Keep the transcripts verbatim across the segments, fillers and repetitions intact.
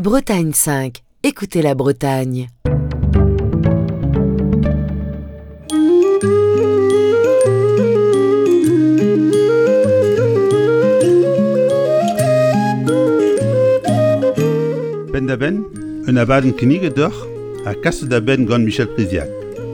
Bretagne cinq. Écoutez la Bretagne. Ben da ben, un abaden knige doch, a kasse da ben gant Michel Priziac.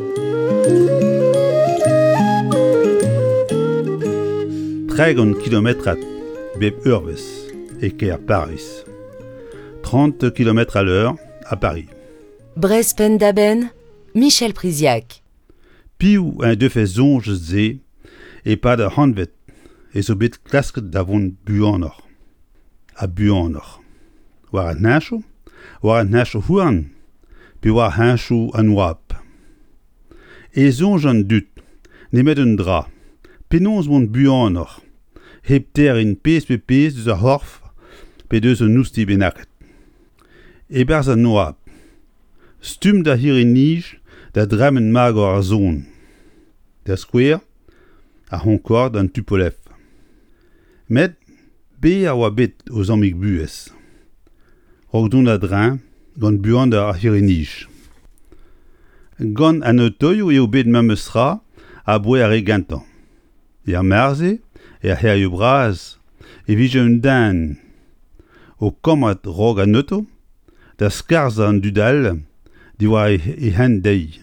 Treigon kilometrat bep Urves, et ker Paris. trente kilomètres à l'heure à Paris. Brest pen da ben, Michel Priziac. Piou un de fe zonge ze, et pas de handvet, et so bit klasket davon buanor. A buanor. War a nacho, war a nacho huan, pi war hancho an wap. E zonge an dut, ne met un dra, penons mon buanor, heb ter in pes pe pes deus a horf, pe deus un nousti benaket. E berz an wap, stum da hir in nij, da dremen magor a zon. Da skwer, a honkord an tupolef. Met, be a oa bet o zammig buez. Rok don a drin, gant buan da hir in nij. Gant an otoio eo bet mamestra, a boe a regantan. E a merze, e a her yo braz, e vije un dan. O komat rog an oto, da skarza an dudal, di war e, e hen dei.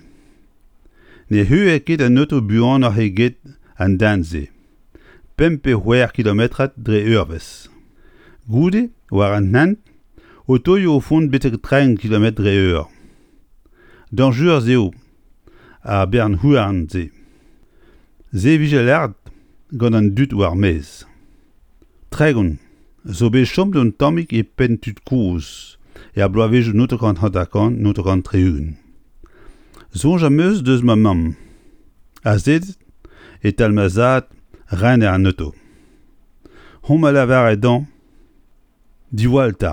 Ne heu e ket an oto buan ar heget an danze. Pempe hwer kilometrat dre Urves. Goude, war an hent, otoio o fond betek treiñ kilometre dre eur. Danjur zeo, a bern huarn ze. Ze vije lert, gant an dut war mez. Tregon, zo be chom don tammik e pen tut kouz, e a bloavej notokant hantakan, notokant treugen. Zonj a meus deus ma mam. A zed, et al mazat, ren er an auto. Hom a lavar e dan, diwal ta.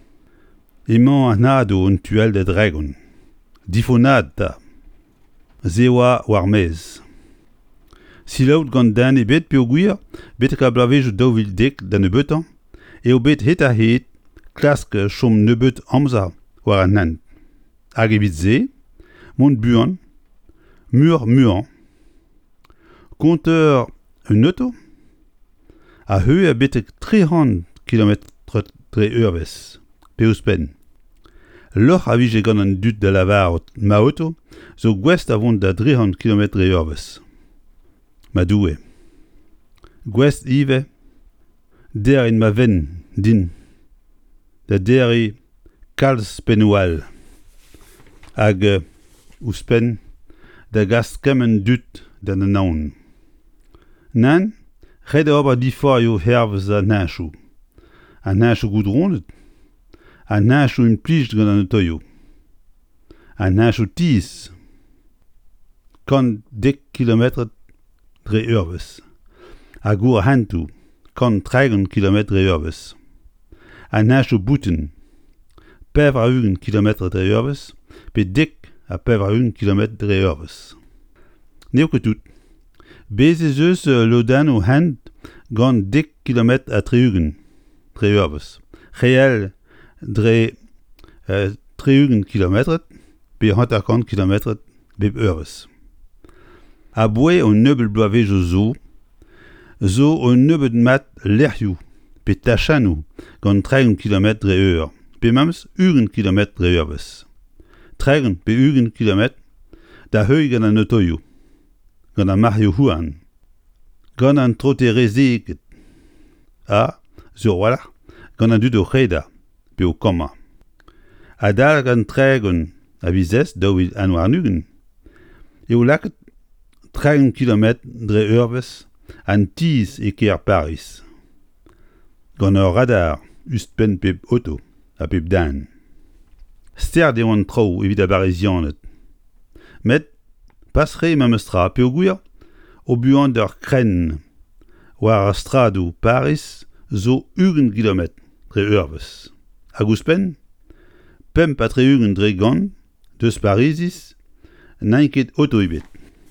Emañ an ado un tuel de dregon. Difonad ta. Zewa war mez. Si laout gant dan e bet pe o gwir, bet ka bloavej daouvil dek dan e beutan, e o bet het a het, klask chom nebeut amza war an hent. Hag evit ze, mont buan, mur muan. Konteur un auto, a heu a betek trehant kilometre dre Urves, pe eus pen. Loc'h a vije gant an dut da lavar ma auto, zo gwest avont da trehant kilometre dre Urves. Ma doue. Gwest ive, der in ma ven, din. Da deri kalz penoual. Hag uh, ouspen, da gast kemen dut dan an naon. Nan, red a ober difor yo hervez a nanchou. A nanchou goudronet, a nanchou un plij gant an otoio. A nanchou tiz, kant dek kilometre dre Urves. A gour hantou, kant treigon kilometre dre Urves. A nanchou bouten, pev a ugen kilometre dre Urves, pe dek a pev a ugen kilometre dre Urves. Neo ket tout. Beze zeus uh, lodan o hent gant dek kilometre a treugen dre Urves. Réel dre uh, treugen kilometret, pe hantakant kilometret bep Urves. A boe o neubel bloavej o zo, zo o neubet mat lerioù, pe tachanou gant treiñ kilometre dre eur, pe mams ugen kilometre dre Urves. Treiñ pe ugen kilometre, da heu gant an otoio, gant an mario huan, gant an trote rezeget, a, sur wala, gant an dud o c'heda, pe o kama. A dal gant treiñ a vizez daouvil an war nugen, e o laket treiñ kilometre dre Urves, an tiz e ker Paris. Gant ur radar, ust pen pep auto, a pep dan. Ster de oan trao evit a barezianet. Met, pasre mamestra pe o gwir, o buan d'ur kren, war a strado Paris, zo ugen kilometre dre Urves. Hag ouspen, pemp a tre ugen dre gant, deus Parisis, nainket auto ebet.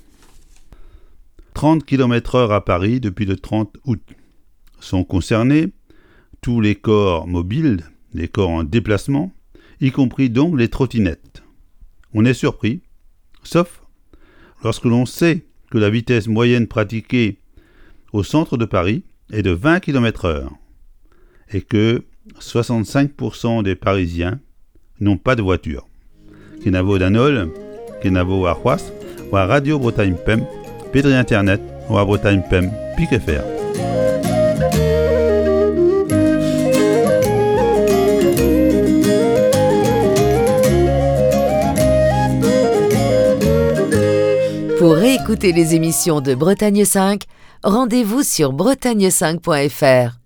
trente kilomètres heure à Paris depuis le trente août. Sont concernés tous les corps mobiles, les corps en déplacement, y compris donc les trottinettes. On est surpris, sauf lorsque l'on sait que la vitesse moyenne pratiquée au centre de Paris est de vingt kilomètres heure et que soixante-cinq pour cent des Parisiens n'ont pas de voiture. Kenavo Danol, Kenavo à Roas, ou à Radio Bretagne P E M, Pédri Internet, ou à Bretagne P E M, Pique F R. Pour réécouter les émissions de Bretagne cinq, rendez-vous sur bretagne cinq point f r.